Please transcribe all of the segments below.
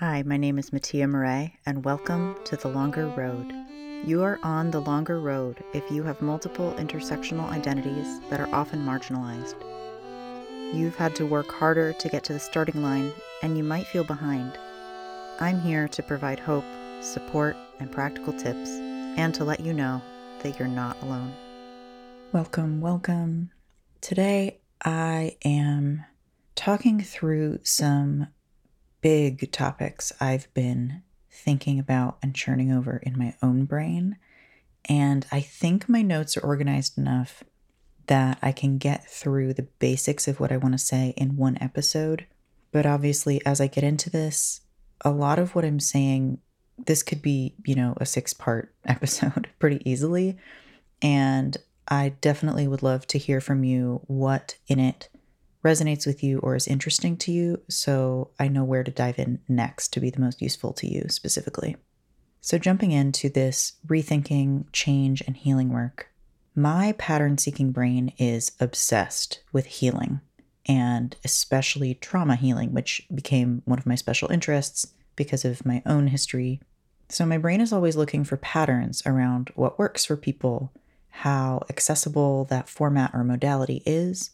Hi, my name is Mattia Murray, and welcome to The Longer Road. You are on the longer road if you have multiple intersectional identities that are often marginalized. You've had to work harder to get to the starting line, and you might feel behind. I'm here to provide hope, support, and practical tips, and to let you know that you're not alone. Welcome. Today I am talking through some big topics I've been thinking about and churning over in my own brain. And I think my notes are organized enough that I can get through the basics of what I want to say in one episode. But obviously, as I get into this, a lot of what I'm saying, this could be, a 6-part episode pretty easily. And I definitely would love to hear from you what in it resonates with you or is interesting to you, so I know where to dive in next to be the most useful to you specifically. So jumping into this rethinking, change, and healing work, my pattern-seeking brain is obsessed with healing, and especially trauma healing, which became one of my special interests because of my own history. So my brain is always looking for patterns around what works for people, how accessible that format or modality is,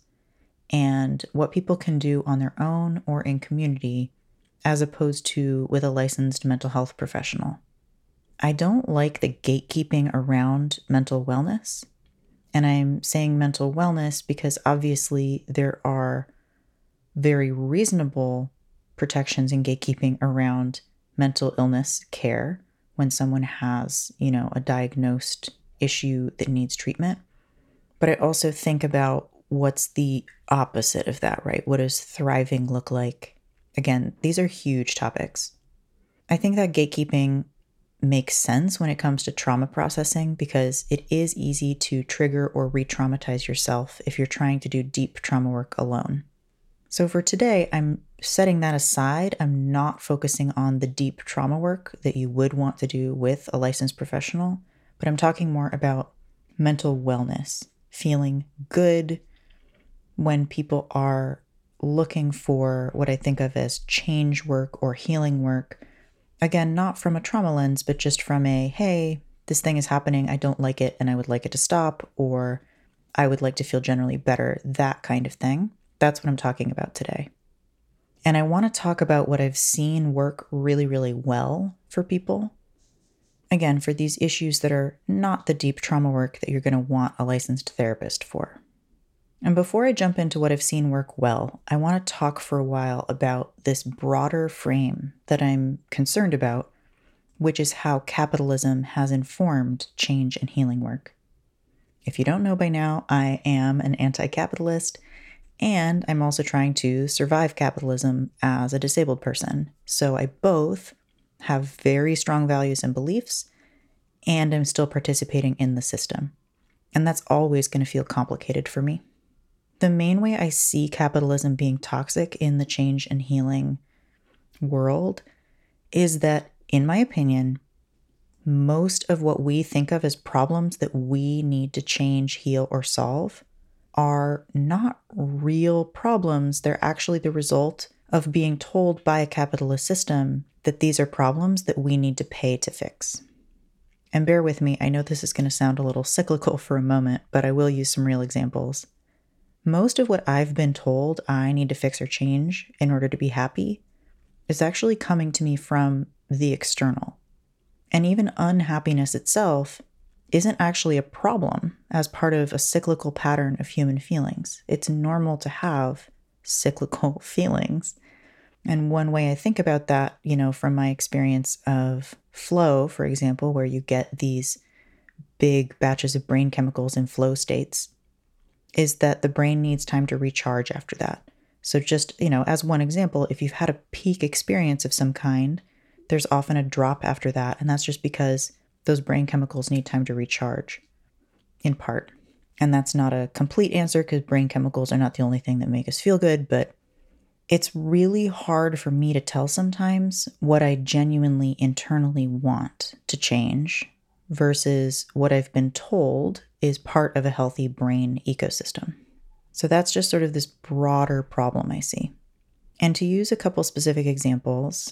and what people can do on their own or in community, as opposed to with a licensed mental health professional. I don't like the gatekeeping around mental wellness. And I'm saying mental wellness because obviously there are very reasonable protections and gatekeeping around mental illness care when someone has, a diagnosed issue that needs treatment. But I also think about what's the opposite of that, right? What does thriving look like? Again, these are huge topics. I think that gatekeeping makes sense when it comes to trauma processing because it is easy to trigger or re-traumatize yourself if you're trying to do deep trauma work alone. So for today, I'm setting that aside. I'm not focusing on the deep trauma work that you would want to do with a licensed professional, but I'm talking more about mental wellness, feeling good when people are looking for what I think of as change work or healing work. Again, not from a trauma lens, but just from a, hey, this thing is happening, I don't like it, and I would like it to stop, or I would like to feel generally better, that kind of thing. That's what I'm talking about today. And I want to talk about what I've seen work really, really well for people. Again, for these issues that are not the deep trauma work that you're going to want a licensed therapist for. And before I jump into what I've seen work well, I want to talk for a while about this broader frame that I'm concerned about, which is how capitalism has informed change and healing work. If you don't know by now, I am an anti-capitalist, and I'm also trying to survive capitalism as a disabled person. So I both have very strong values and beliefs, and I'm still participating in the system. And that's always going to feel complicated for me. The main way I see capitalism being toxic in the change and healing world is that, in my opinion, most of what we think of as problems that we need to change, heal, or solve are not real problems. They're actually the result of being told by a capitalist system that these are problems that we need to pay to fix. And bear with me, I know this is going to sound a little cyclical for a moment, but I will use some real examples. Most of what I've been told I need to fix or change in order to be happy is actually coming to me from the external. And even unhappiness itself isn't actually a problem as part of a cyclical pattern of human feelings. It's normal to have cyclical feelings. And one way I think about that, from my experience of flow, for example, where you get these big batches of brain chemicals in flow states, is that the brain needs time to recharge after that. So just, as one example, if you've had a peak experience of some kind, there's often a drop after that. And that's just because those brain chemicals need time to recharge, in part. And that's not a complete answer because brain chemicals are not the only thing that make us feel good, but it's really hard for me to tell sometimes what I genuinely internally want to change versus what I've been told is part of a healthy brain ecosystem. So that's just sort of this broader problem I see. And to use a couple specific examples,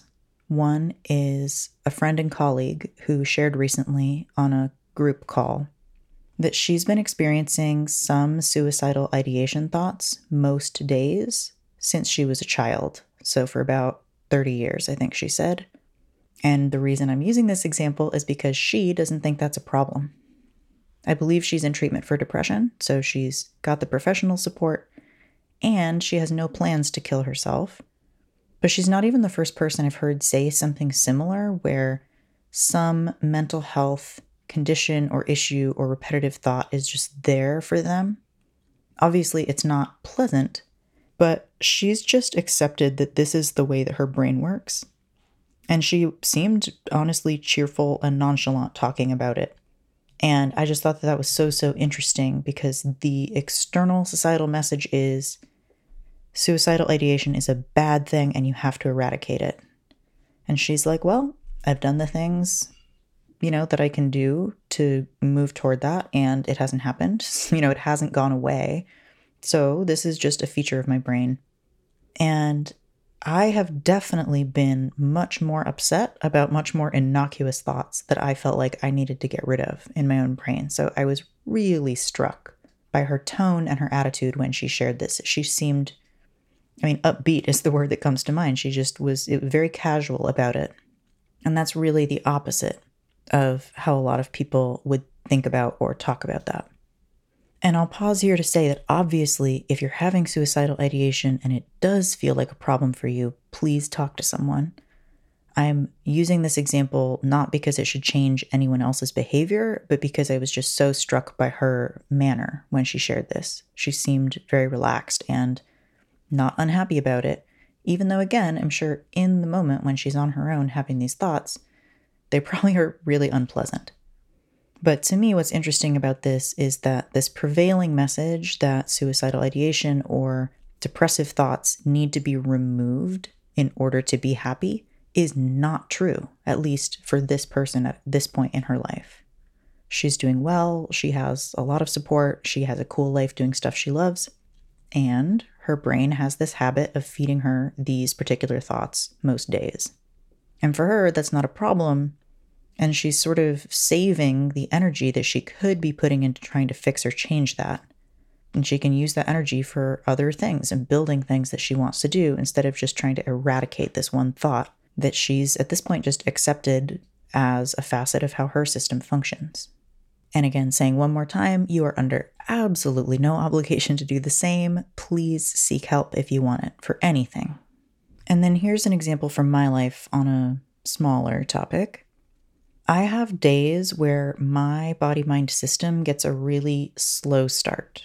One is a friend and colleague who shared recently on a group call that she's been experiencing some suicidal ideation thoughts most days since she was a child. So for about 30 years, I think she said. And the reason I'm using this example is because she doesn't think that's a problem. I believe she's in treatment for depression, so she's got the professional support, and she has no plans to kill herself. But she's not even the first person I've heard say something similar, where some mental health condition or issue or repetitive thought is just there for them. Obviously, it's not pleasant, but she's just accepted that this is the way that her brain works. And she seemed honestly cheerful and nonchalant talking about it. And I just thought that was so interesting, because the external societal message is suicidal ideation is a bad thing and you have to eradicate it. And she's like, well, I've done the things, that I can do to move toward that, and it hasn't happened. It hasn't gone away. So this is just a feature of my brain. And I have definitely been much more upset about much more innocuous thoughts that I felt like I needed to get rid of in my own brain. So I was really struck by her tone and her attitude when she shared this. She seemed, upbeat is the word that comes to mind. She just was very casual about it. And that's really the opposite of how a lot of people would think about or talk about that. And I'll pause here to say that obviously, if you're having suicidal ideation and it does feel like a problem for you, please talk to someone. I'm using this example not because it should change anyone else's behavior, but because I was just so struck by her manner when she shared this. She seemed very relaxed and not unhappy about it, even though, again, I'm sure in the moment when she's on her own having these thoughts, they probably are really unpleasant. But to me, what's interesting about this is that this prevailing message that suicidal ideation or depressive thoughts need to be removed in order to be happy is not true, at least for this person at this point in her life. She's doing well, she has a lot of support, she has a cool life doing stuff she loves, and her brain has this habit of feeding her these particular thoughts most days. And for her, that's not a problem. And she's sort of saving the energy that she could be putting into trying to fix or change that. And she can use that energy for other things and building things that she wants to do, instead of just trying to eradicate this one thought that she's at this point just accepted as a facet of how her system functions. And again, saying one more time, you are under absolutely no obligation to do the same. Please seek help if you want it for anything. And then here's an example from my life on a smaller topic. I have days where my body-mind system gets a really slow start.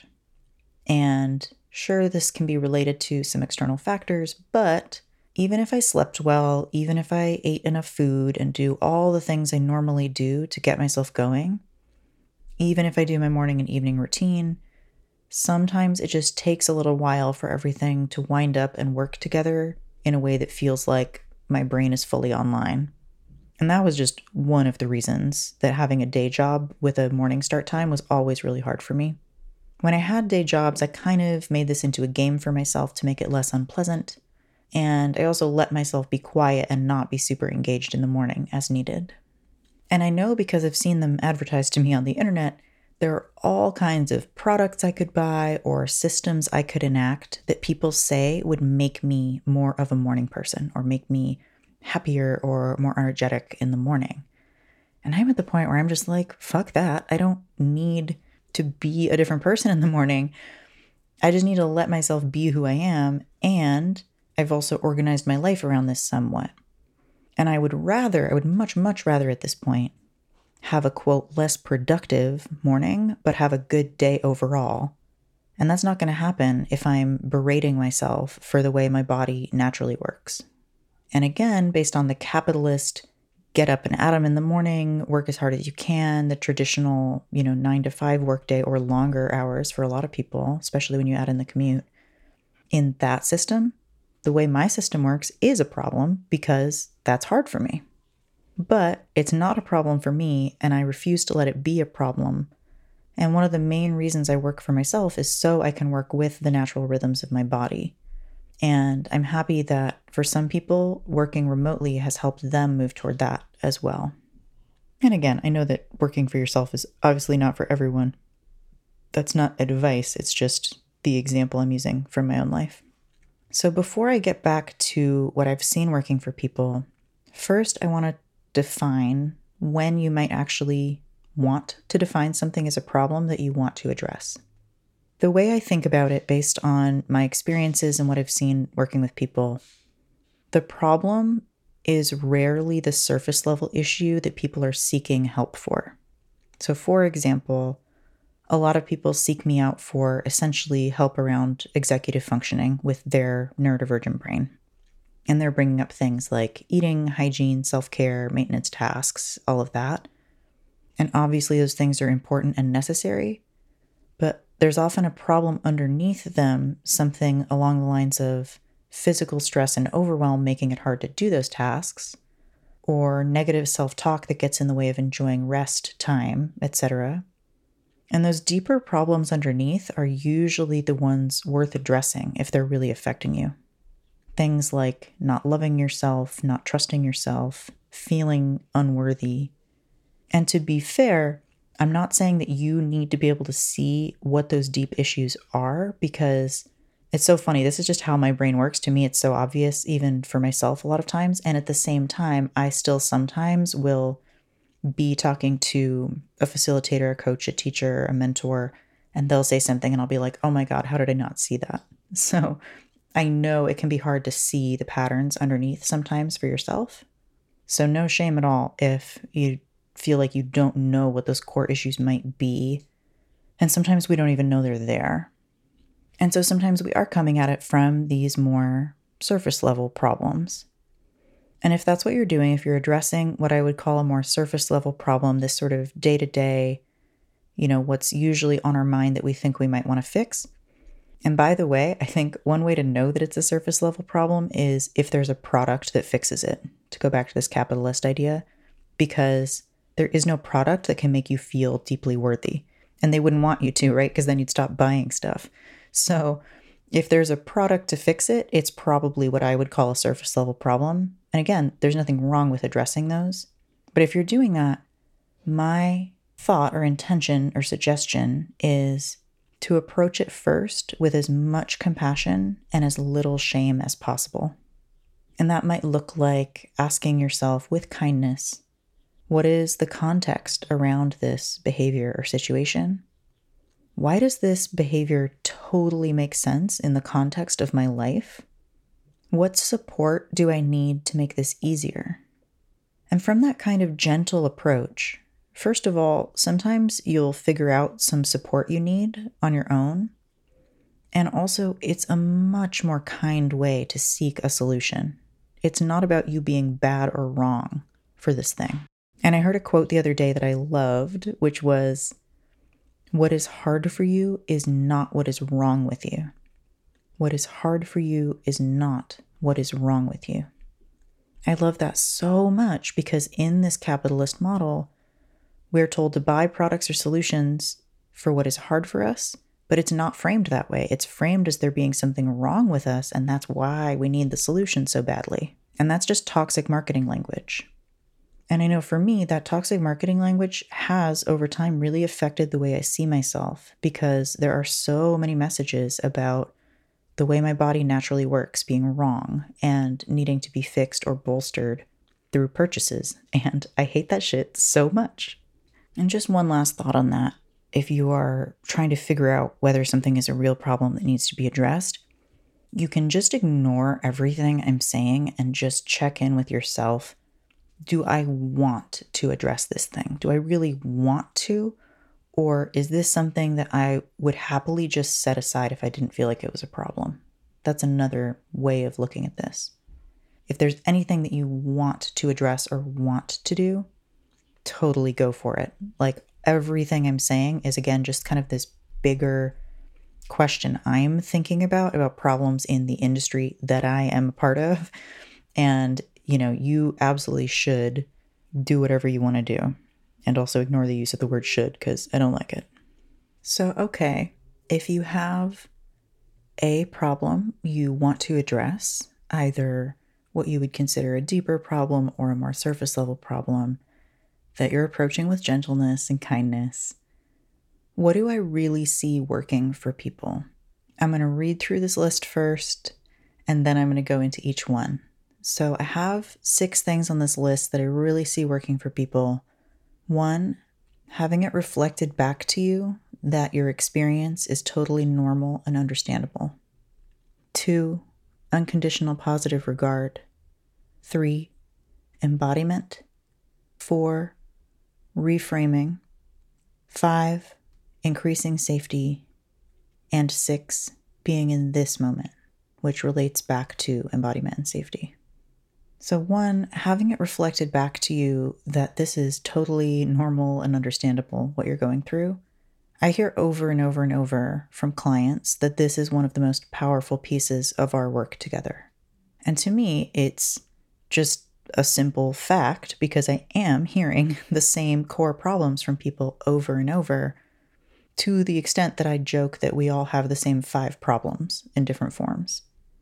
And sure, this can be related to some external factors, but even if I slept well, even if I ate enough food and do all the things I normally do to get myself going, even if I do my morning and evening routine, sometimes it just takes a little while for everything to wind up and work together in a way that feels like my brain is fully online. And that was just one of the reasons that having a day job with a morning start time was always really hard for me. When I had day jobs, I kind of made this into a game for myself to make it less unpleasant. And I also let myself be quiet and not be super engaged in the morning as needed. And I know, because I've seen them advertised to me on the internet, there are all kinds of products I could buy or systems I could enact that people say would make me more of a morning person or make me happier or more energetic in the morning. And I'm at the point where I'm just like, fuck that. I don't need to be a different person in the morning. I just need to let myself be who I am. And I've also organized my life around this somewhat. And I would much rather at this point have a, quote, less productive morning, but have a good day overall. And that's not going to happen if I'm berating myself for the way my body naturally works. And again, based on the capitalist get up and at 'em in the morning, work as hard as you can, the traditional, 9 to 5 workday or longer hours for a lot of people, especially when you add in the commute. In that system, the way my system works is a problem because that's hard for me. But it's not a problem for me, and I refuse to let it be a problem. And one of the main reasons I work for myself is so I can work with the natural rhythms of my body. And I'm happy that for some people, working remotely has helped them move toward that as well. And again, I know that working for yourself is obviously not for everyone. That's not advice, it's just the example I'm using from my own life. So before I get back to what I've seen working for people, first I want to define when you might actually want to define something as a problem that you want to address. The way I think about it, based on my experiences and what I've seen working with people, the problem is rarely the surface level issue that people are seeking help for. So, for example, a lot of people seek me out for essentially help around executive functioning with their neurodivergent brain. And they're bringing up things like eating, hygiene, self-care, maintenance tasks, all of that. And obviously those things are important and necessary, but there's often a problem underneath them, something along the lines of physical stress and overwhelm making it hard to do those tasks, or negative self-talk that gets in the way of enjoying rest time, etc. And those deeper problems underneath are usually the ones worth addressing if they're really affecting you. Things like not loving yourself, not trusting yourself, feeling unworthy. And to be fair, I'm not saying that you need to be able to see what those deep issues are, because it's so funny. This is just how my brain works. To me, it's so obvious, even for myself a lot of times. And at the same time, I still sometimes will be talking to a facilitator, a coach, a teacher, a mentor, and they'll say something and I'll be like, oh my God, how did I not see that? So I know it can be hard to see the patterns underneath sometimes for yourself. So no shame at all if you feel like you don't know what those core issues might be. And sometimes we don't even know they're there. And so sometimes we are coming at it from these more surface level problems. And if that's what you're doing, if you're addressing what I would call a more surface level problem, this sort of day to day, what's usually on our mind that we think we might want to fix. And by the way, I think one way to know that it's a surface level problem is if there's a product that fixes it, to go back to this capitalist idea, because there is no product that can make you feel deeply worthy. And they wouldn't want you to, right? Because then you'd stop buying stuff. So if there's a product to fix it, it's probably what I would call a surface level problem. And again, there's nothing wrong with addressing those. But if you're doing that, my thought or intention or suggestion is to approach it first with as much compassion and as little shame as possible. And that might look like asking yourself with kindness, what is the context around this behavior or situation? Why does this behavior totally make sense in the context of my life? What support do I need to make this easier? And from that kind of gentle approach, first of all, sometimes you'll figure out some support you need on your own. And also, it's a much more kind way to seek a solution. It's not about you being bad or wrong for this thing. And I heard a quote the other day that I loved, which was, what is hard for you is not what is wrong with you. What is hard for you is not what is wrong with you. I love that so much because in this capitalist model, we're told to buy products or solutions for what is hard for us, but it's not framed that way. It's framed as there being something wrong with us, and that's why we need the solution so badly. And that's just toxic marketing language. And I know for me, that toxic marketing language has, over time, really affected the way I see myself, because there are so many messages about the way my body naturally works being wrong and needing to be fixed or bolstered through purchases. And I hate that shit so much. And just one last thought on that. If you are trying to figure out whether something is a real problem that needs to be addressed, you can just ignore everything I'm saying and just check in with yourself. Do I want to address this thing? Do I really want to? Or is this something that I would happily just set aside if I didn't feel like it was a problem? That's another way of looking at this. If there's anything that you want to address or want to do, totally go for it. Like everything I'm saying is, again, just kind of this bigger question I'm thinking about problems in the industry that I am a part of. And, you absolutely should do whatever you want to do. And also ignore the use of the word should, because I don't like it. So, okay, if you have a problem you want to address, either what you would consider a deeper problem or a more surface level problem that you're approaching with gentleness and kindness. What do I really see working for people? I'm going to read through this list first, and then I'm going to go into each one. So I have 6 things on this list that I really see working for people. 1, having it reflected back to you that your experience is totally normal and understandable. 2, unconditional positive regard. 3, embodiment. 4, reframing. 5, increasing safety. And 6, being in this moment, which relates back to embodiment and safety. So 1, having it reflected back to you that this is totally normal and understandable what you're going through. I hear over and over and over from clients that this is one of the most powerful pieces of our work together. And to me, it's just a simple fact because I am hearing the same core problems from people over and over, to the extent that I joke that we all have the same 5 problems in different forms.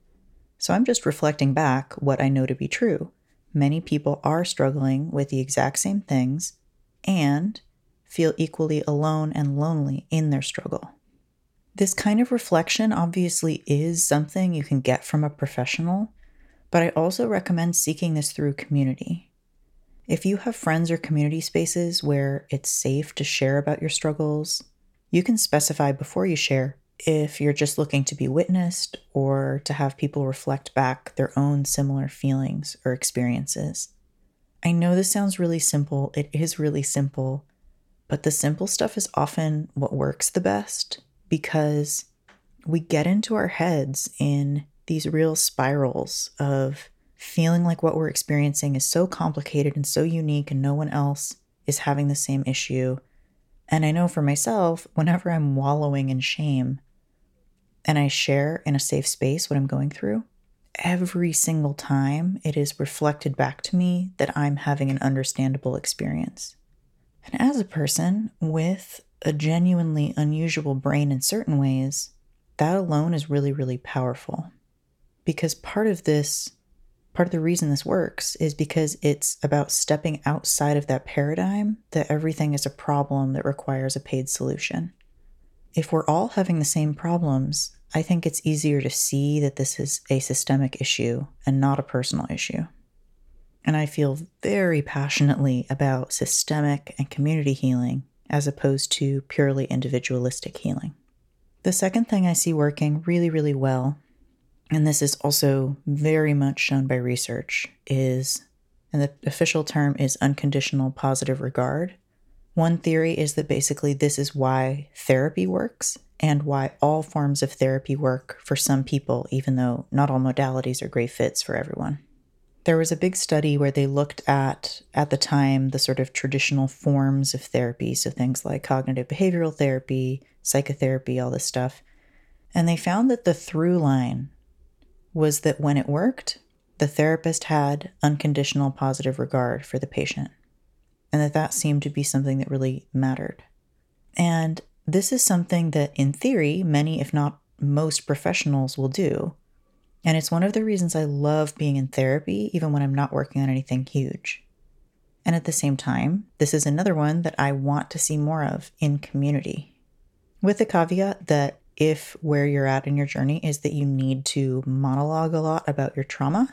So I'm just reflecting back what I know to be true. Many people are struggling with the exact same things and feel equally alone and lonely in their struggle. This kind of reflection obviously is something you can get from a professional, but I also recommend seeking this through community. If you have friends or community spaces where it's safe to share about your struggles, you can specify before you share if you're just looking to be witnessed or to have people reflect back their own similar feelings or experiences. I know this sounds really simple. It is really simple, but the simple stuff is often what works the best because we get into our heads in these real spirals of feeling like what we're experiencing is so complicated and so unique and no one else is having the same issue. And I know for myself, whenever I'm wallowing in shame and I share in a safe space what I'm going through, every single time it is reflected back to me that I'm having an understandable experience. And as a person with a genuinely unusual brain in certain ways, that alone is really, really powerful. Because part of the reason this works is because it's about stepping outside of that paradigm that everything is a problem that requires a paid solution. If we're all having the same problems, I think it's easier to see that this is a systemic issue and not a personal issue. And I feel very passionately about systemic and community healing as opposed to purely individualistic healing. The second thing I see working really, really well, and this is also very much shown by research, is, and the official term is unconditional positive regard. One theory is that basically this is why therapy works and why all forms of therapy work for some people, even though not all modalities are great fits for everyone. There was a big study where they looked at the time, the sort of traditional forms of therapy, so things like cognitive behavioral therapy, psychotherapy, all this stuff, and they found that the through line was that when it worked, the therapist had unconditional positive regard for the patient, and that seemed to be something that really mattered. And this is something that, in theory, many, if not most professionals will do. And it's one of the reasons I love being in therapy, even when I'm not working on anything huge. And at the same time, this is another one that I want to see more of in community. With the caveat that if where you're at in your journey is that you need to monologue a lot about your trauma,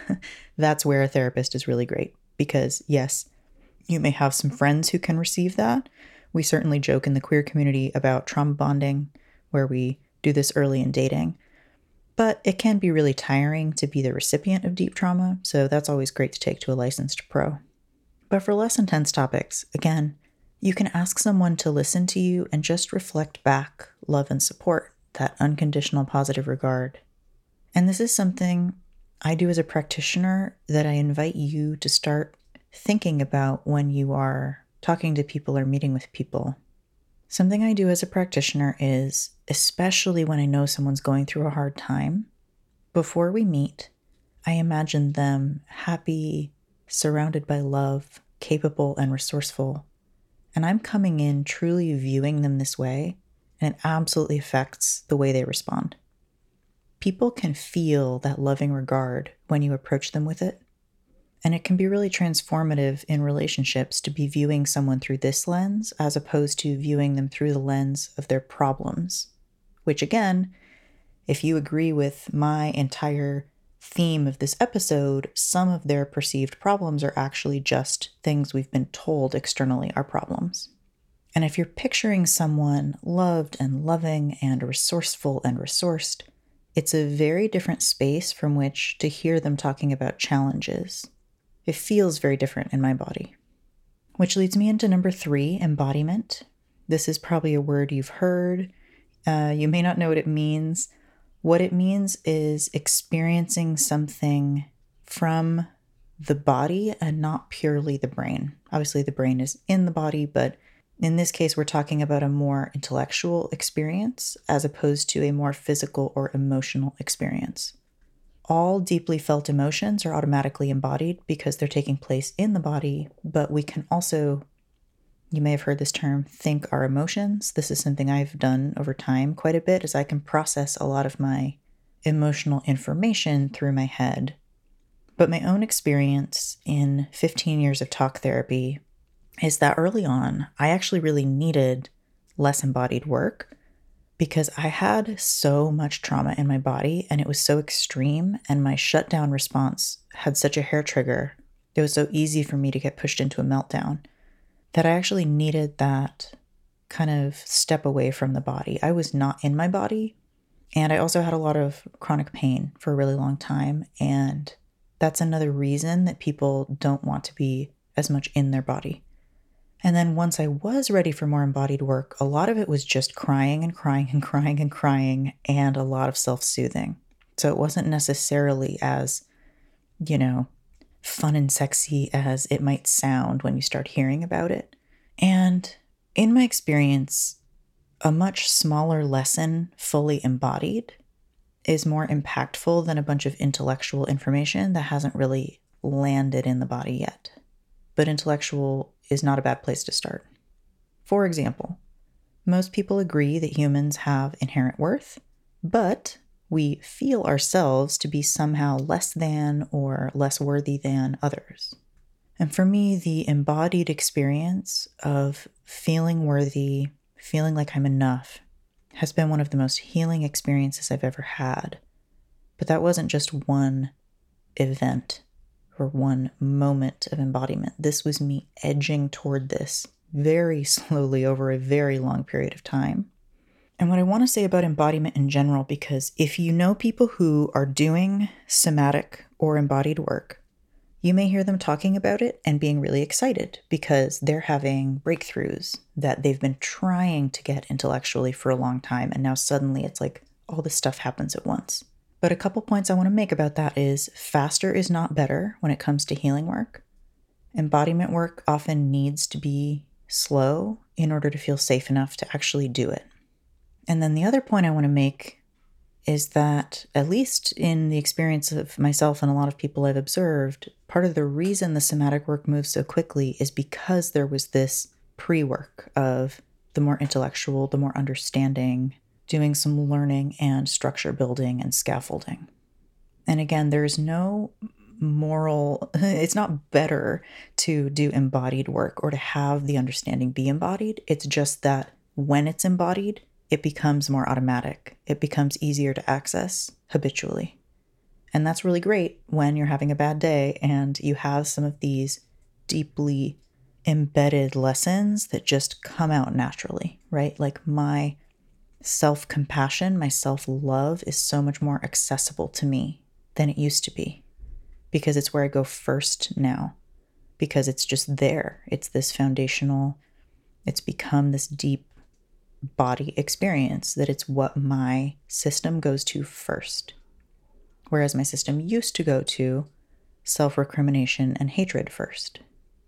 that's where a therapist is really great. Because yes, you may have some friends who can receive that. We certainly joke in the queer community about trauma bonding, where we do this early in dating. But it can be really tiring to be the recipient of deep trauma, so that's always great to take to a licensed pro. But for less intense topics, again, you can ask someone to listen to you and just reflect back love and support, that unconditional positive regard. And this is something I do as a practitioner that I invite you to start thinking about when you are talking to people or meeting with people. Something I do as a practitioner is, especially when I know someone's going through a hard time, before we meet, I imagine them happy, surrounded by love, capable and resourceful. And I'm coming in truly viewing them this way, and it absolutely affects the way they respond. people can feel that loving regard when you approach them with it. And it can be really transformative in relationships to be viewing someone through this lens as opposed to viewing them through the lens of their problems. Which again, if you agree with my entire theme of this episode, some of their perceived problems are actually just things we've been told externally are problems. And if you're picturing someone loved and loving and resourceful and resourced, it's a very different space from which to hear them talking about challenges. It feels very different in my body. Which leads me into number 3, embodiment. This is probably a word you've heard. You may not know what it means. What it means is experiencing something from the body and not purely the brain. Obviously, the brain is in the body, but in this case, we're talking about a more intellectual experience as opposed to a more physical or emotional experience. All deeply felt emotions are automatically embodied because they're taking place in the body, but we can also, you may have heard this term, think our emotions. This is something I've done over time quite a bit, as I can process a lot of my emotional information through my head. But my own experience in 15 years of talk therapy is that early on, I actually really needed less embodied work because I had so much trauma in my body and it was so extreme, and my shutdown response had such a hair trigger. It was so easy for me to get pushed into a meltdown that I actually needed that kind of step away from the body. I was not in my body, and I also had a lot of chronic pain for a really long time, and that's another reason that people don't want to be as much in their body. And then once I was ready for more embodied work, a lot of it was just crying and crying and crying and crying, and a lot of self-soothing. So it wasn't necessarily as, fun and sexy as it might sound when you start hearing about it. And in my experience, a much smaller lesson fully embodied is more impactful than a bunch of intellectual information that hasn't really landed in the body yet. But intellectual is not a bad place to start. For example, most people agree that humans have inherent worth, but we feel ourselves to be somehow less than or less worthy than others. And for me, the embodied experience of feeling worthy, feeling like I'm enough, has been one of the most healing experiences I've ever had. But that wasn't just one event or one moment of embodiment. This was me edging toward this very slowly over a very long period of time. And what I want to say about embodiment in general, because if you know people who are doing somatic or embodied work, you may hear them talking about it and being really excited because they're having breakthroughs that they've been trying to get intellectually for a long time. And now suddenly it's like all this stuff happens at once. But a couple points I want to make about that is faster is not better when it comes to healing work. Embodiment work often needs to be slow in order to feel safe enough to actually do it. And then the other point I want to make is that, at least in the experience of myself and a lot of people I've observed, part of the reason the somatic work moves so quickly is because there was this pre-work of the more intellectual, the more understanding, doing some learning and structure building and scaffolding. And again, there's no moral, it's not better to do embodied work or to have the understanding be embodied. It's just that when it's embodied, it becomes more automatic. It becomes easier to access habitually. And that's really great when you're having a bad day and you have some of these deeply embedded lessons that just come out naturally, right? Like my self-compassion, my self-love is so much more accessible to me than it used to be because it's where I go first now, because it's just there. It's this foundational, it's become this deep body experience that it's what my system goes to first. Whereas my system used to go to self-recrimination and hatred first.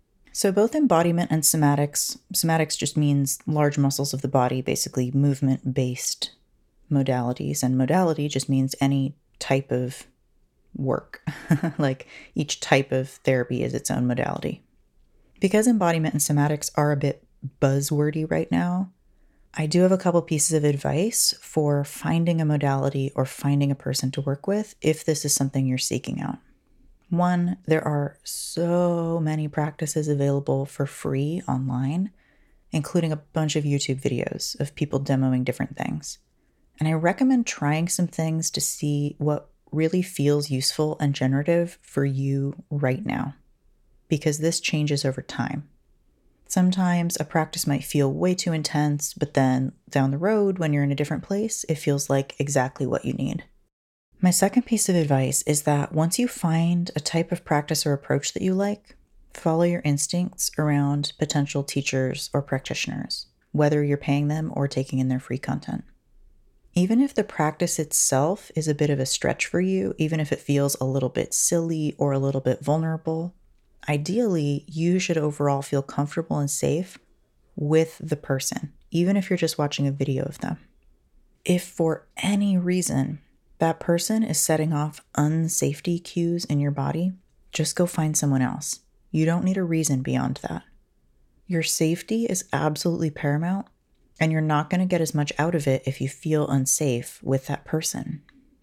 So both embodiment and somatics just means large muscles of the body, basically movement-based modalities. And modality just means any type of work. Like each type of therapy is its own modality. Because embodiment and somatics are a bit buzzwordy right now, I do have a couple pieces of advice for finding a modality or finding a person to work with if this is something you're seeking out. One, there are so many practices available for free online, including a bunch of YouTube videos of people demoing different things. And I recommend trying some things to see what really feels useful and generative for you right now, because this changes over time. Sometimes a practice might feel way too intense, but then down the road, when you're in a different place, it feels like exactly what you need. My second piece of advice is that once you find a type of practice or approach that you like, follow your instincts around potential teachers or practitioners, whether you're paying them or taking in their free content. Even if the practice itself is a bit of a stretch for you, even if it feels a little bit silly or a little bit vulnerable, ideally, you should overall feel comfortable and safe with the person, even if you're just watching a video of them. If for any reason that person is setting off unsafety cues in your body, just go find someone else. You don't need a reason beyond that. Your safety is absolutely paramount, and you're not going to get as much out of it if you feel unsafe with that person.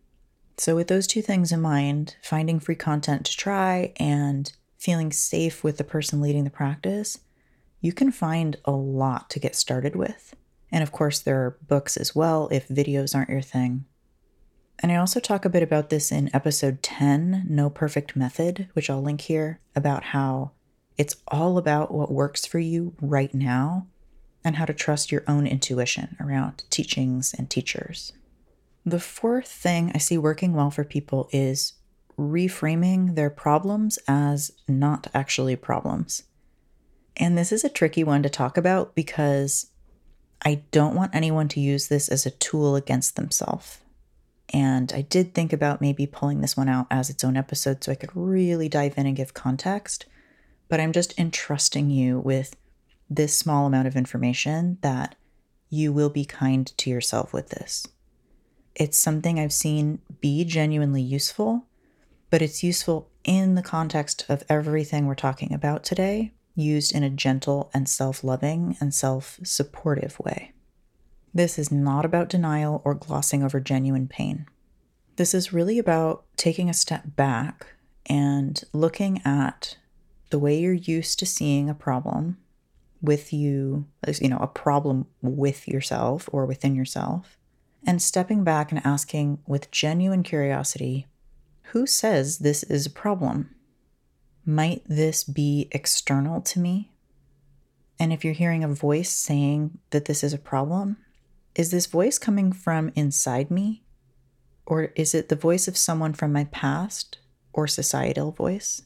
So with those two things in mind, finding free content to try and feeling safe with the person leading the practice, you can find a lot to get started with. And of course, there are books as well if videos aren't your thing. And I also talk a bit about this in episode 10, No Perfect Method, which I'll link here, about how it's all about what works for you right now and how to trust your own intuition around teachings and teachers. The fourth thing I see working well for people is reframing their problems as not actually problems. And this is a tricky one to talk about because I don't want anyone to use this as a tool against themselves. And I did think about maybe pulling this one out as its own episode so I could really dive in and give context. But I'm just entrusting you with this small amount of information that you will be kind to yourself with this. It's something I've seen be genuinely useful, but it's useful in the context of everything we're talking about today, used in a gentle and self-loving and self-supportive way. This is not about denial or glossing over genuine pain. This is really about taking a step back and looking at the way you're used to seeing a problem with you, a problem with yourself or within yourself, and stepping back and asking with genuine curiosity, who says this is a problem? Might this be external to me? And if you're hearing a voice saying that this is a problem, is this voice coming from inside me? Or is it the voice of someone from my past or societal voice?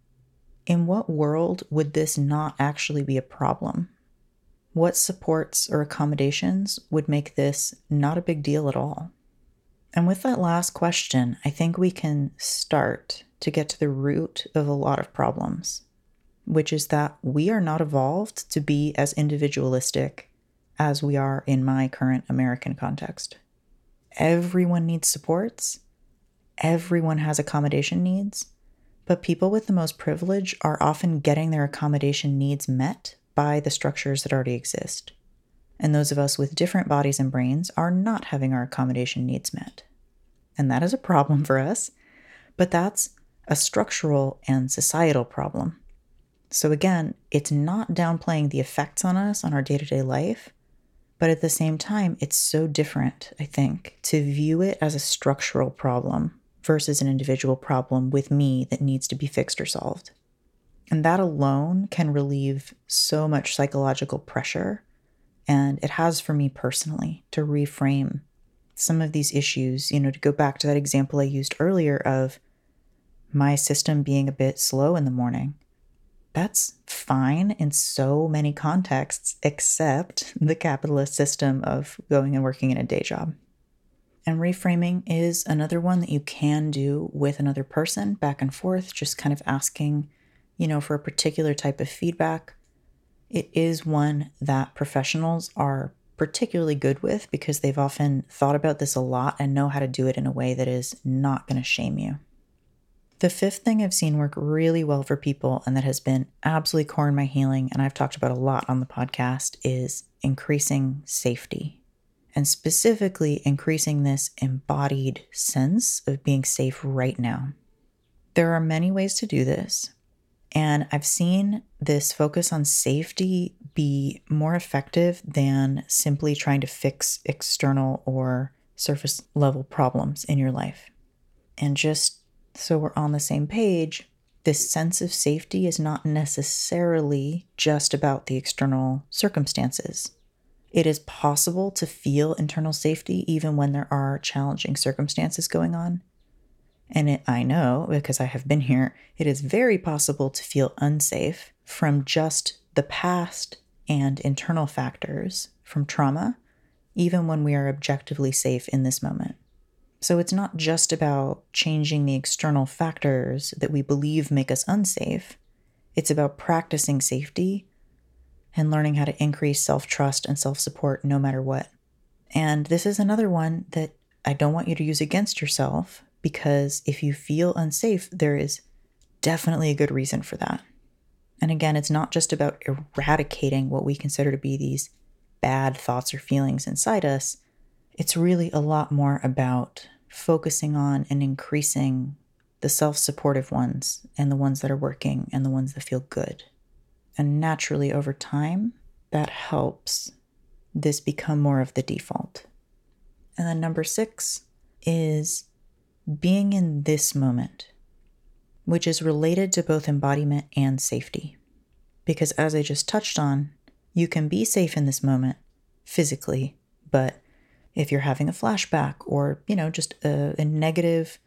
In what world would this not actually be a problem? What supports or accommodations would make this not a big deal at all? And with that last question, I think we can start to get to the root of a lot of problems, which is that we are not evolved to be as individualistic as we are in my current American context. Everyone needs supports. Everyone has accommodation needs. But people with the most privilege are often getting their accommodation needs met by the structures that already exist. And those of us with different bodies and brains are not having our accommodation needs met. And that is a problem for us, but that's a structural and societal problem. So again, it's not downplaying the effects on us on our day-to-day life, but at the same time, it's so different, I think, to view it as a structural problem versus an individual problem with me that needs to be fixed or solved. And that alone can relieve so much psychological pressure, and it has for me personally to reframe some of these issues, to go back to that example I used earlier of my system being a bit slow in the morning. That's fine in so many contexts, except the capitalist system of going and working in a day job. And reframing is another one that you can do with another person, back and forth, just kind of asking, for a particular type of feedback. It is one that professionals are particularly good with because they've often thought about this a lot and know how to do it in a way that is not going to shame you. The fifth thing I've seen work really well for people, and that has been absolutely core in my healing, and I've talked about a lot on the podcast, is increasing safety. And specifically increasing this embodied sense of being safe right now. There are many ways to do this, and I've seen this focus on safety be more effective than simply trying to fix external or surface level problems in your life. And just so we're on the same page, this sense of safety is not necessarily just about the external circumstances. It is possible to feel internal safety even when there are challenging circumstances going on. And I know, because I have been here, it is very possible to feel unsafe from just the past and internal factors from trauma, even when we are objectively safe in this moment. So it's not just about changing the external factors that we believe make us unsafe. It's about practicing safety and learning how to increase self-trust and self-support no matter what. And this is another one that I don't want you to use against yourself, because if you feel unsafe, there is definitely a good reason for that. And again, it's not just about eradicating what we consider to be these bad thoughts or feelings inside us. It's really a lot more about focusing on and increasing the self-supportive ones and the ones that are working and the ones that feel good. And naturally, over time, that helps this become more of the default. And then number 6 is being in this moment, which is related to both embodiment and safety. Because as I just touched on, you can be safe in this moment physically, but if you're having a flashback or, just a negative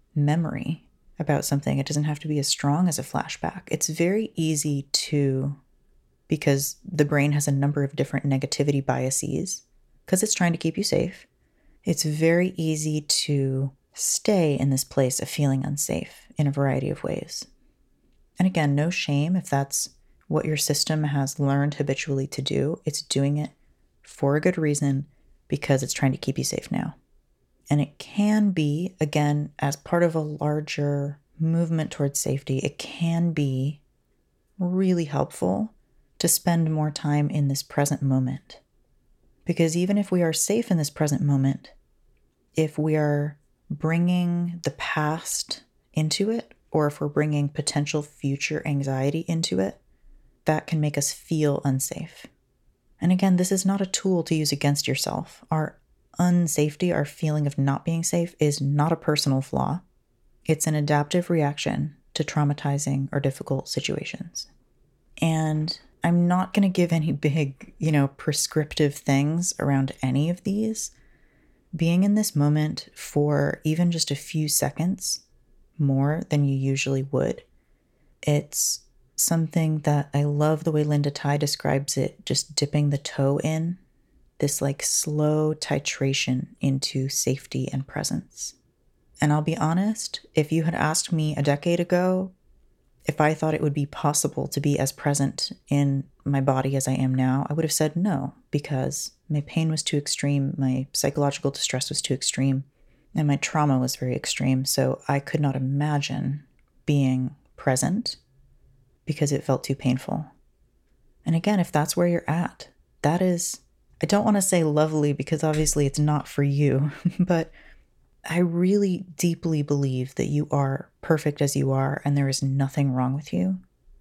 memory about something, it doesn't have to be as strong as a flashback. It's very easy to, because the brain has a number of different negativity biases, because it's trying to keep you safe, it's very easy to stay in this place of feeling unsafe in a variety of ways. And again, no shame if that's what your system has learned habitually to do. It's doing it for a good reason, because it's trying to keep you safe now. And it can be, again, as part of a larger movement towards safety, it can be really helpful to spend more time in this present moment. Because even if we are safe in this present moment, if we are bringing the past into it, or if we're bringing potential future anxiety into it, that can make us feel unsafe. And again, this is not a tool to use against yourself. Our unsafety, our feeling of not being safe, is not a personal flaw. It's an adaptive reaction to traumatizing or difficult situations. And I'm not going to give any big, prescriptive things around any of these. Being in this moment for even just a few seconds more than you usually would, it's something that I love the way Linda Tai describes it, just dipping the toe in, this slow titration into safety and presence. And I'll be honest, if you had asked me a decade ago if I thought it would be possible to be as present in my body as I am now, I would have said no, because my pain was too extreme, my psychological distress was too extreme, and my trauma was very extreme. So I could not imagine being present because it felt too painful. And again, if that's where you're at, that is, I don't want to say lovely, because obviously it's not for you, but I really deeply believe that you are perfect as you are, and there is nothing wrong with you.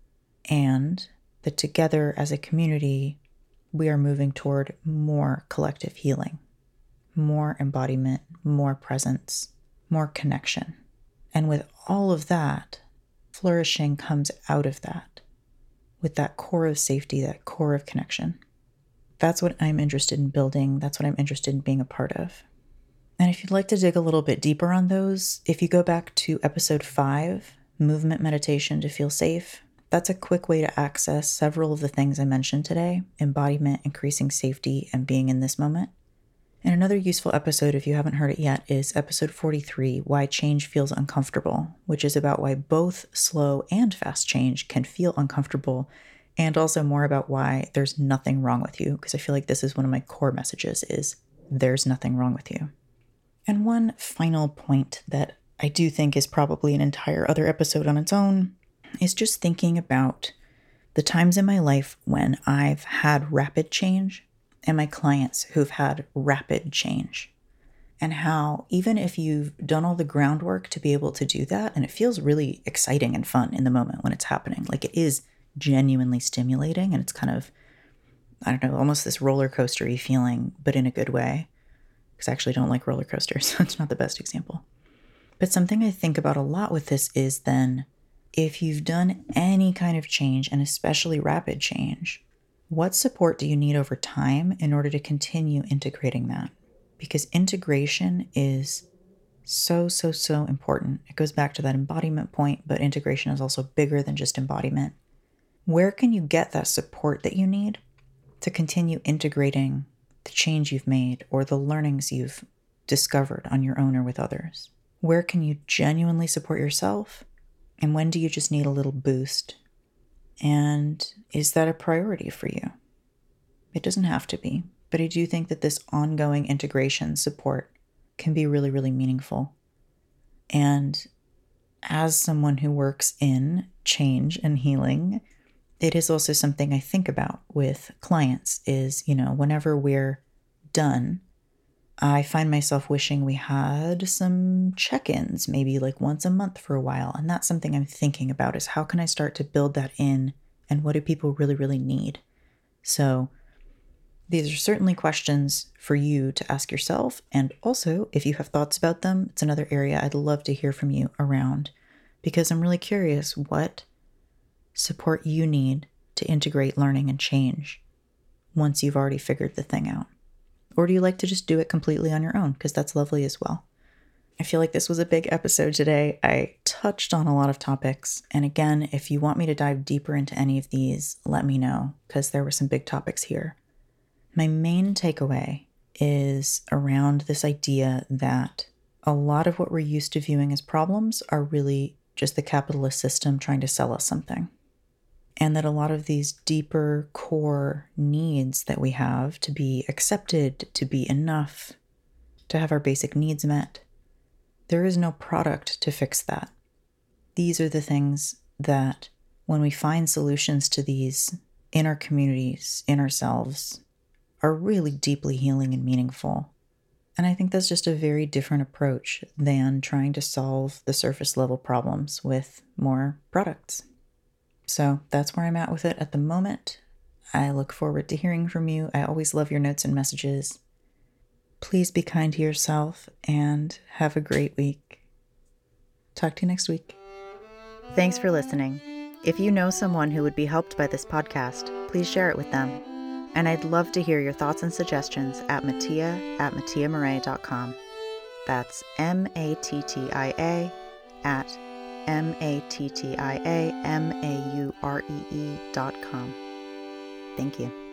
And that together as a community, we are moving toward more collective healing, more embodiment, more presence, more connection. And with all of that, flourishing comes out of that, with that core of safety, that core of connection. That's what I'm interested in building. That's what I'm interested in being a part of. And if you'd like to dig a little bit deeper on those, if you go back to episode 5, Movement Meditation to Feel Safe, that's a quick way to access several of the things I mentioned today: embodiment, increasing safety, and being in this moment. And another useful episode, if you haven't heard it yet, is episode 43, Why Change Feels Uncomfortable, which is about why both slow and fast change can feel uncomfortable, and also more about why there's nothing wrong with you, because I feel like this is one of my core messages, is there's nothing wrong with you. And one final point that I do think is probably an entire other episode on its own, is just thinking about the times in my life when I've had rapid change and my clients who've had rapid change. And how, even if you've done all the groundwork to be able to do that, and it feels really exciting and fun in the moment when it's happening, like it is genuinely stimulating and it's kind of, I don't know, almost this roller coaster-y feeling, but in a good way. Because I actually don't like roller coasters, so it's not the best example. But something I think about a lot with this is then, if you've done any kind of change, and especially rapid change, what support do you need over time in order to continue integrating that? Because integration is so important. It goes back to that embodiment point, but integration is also bigger than just embodiment. Where can you get that support that you need to continue integrating the change you've made or the learnings you've discovered on your own or with others? Where can you genuinely support yourself? And when do you just need a little boost? And is that a priority for you? It doesn't have to be, but I do think that this ongoing integration support can be really, really meaningful. And as someone who works in change and healing, it is also something I think about with clients is, whenever we're done, I find myself wishing we had some check-ins, maybe like once a month for a while. And that's something I'm thinking about, is how can I start to build that in, and what do people really, really need? So these are certainly questions for you to ask yourself. And also, if you have thoughts about them, it's another area I'd love to hear from you around, because I'm really curious what support you need to integrate learning and change once you've already figured the thing out. Or do you like to just do it completely on your own? Because that's lovely as well. I feel like this was a big episode today. I touched on a lot of topics. And again, if you want me to dive deeper into any of these, let me know, because there were some big topics here. My main takeaway is around this idea that a lot of what we're used to viewing as problems are really just the capitalist system trying to sell us something. And that a lot of these deeper core needs that we have to be accepted, to be enough, to have our basic needs met, there is no product to fix that. These are the things that, when we find solutions to these in our communities, in ourselves, are really deeply healing and meaningful. And I think that's just a very different approach than trying to solve the surface level problems with more products. So that's where I'm at with it at the moment. I look forward to hearing from you. I always love your notes and messages. Please be kind to yourself and have a great week. Talk to you next week. Thanks for listening. If you know someone who would be helped by this podcast, please share it with them. And I'd love to hear your thoughts and suggestions at mattia@mattiamurray.com. That's MATTIA at MATTIAMAUREE.com. Thank you.